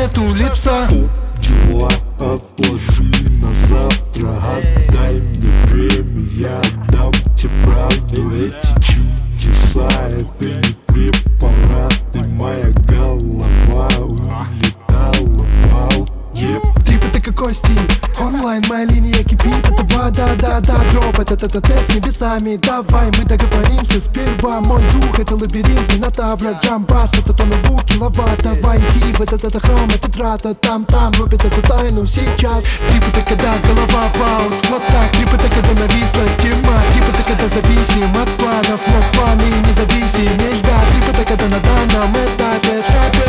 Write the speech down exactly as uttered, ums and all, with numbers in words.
нету лица. Дела отложи на завтра, отдай мне время, я отдам тебе правду. Эти чудеса, это не препараты, моя голова улетала в ауте. Трип, это какой стиль? Онлайн, моя линия кипит. Это вода, да, да, дроп. Это тет-а-тет с небесами. Давай мы договоримся сперва. Мой дух это лабиринт, Минотавра. Драм-бас, это тон на звук киловатт. Давай иди в этот, это храм, это трата. Там-там рубит эту тайну сейчас. Трип, это когда голова в аут. Вот так, трип, это когда нависла тьма. Трип, это когда зависим от планов, но планы независимы. Да, трип, это когда на данном этапе.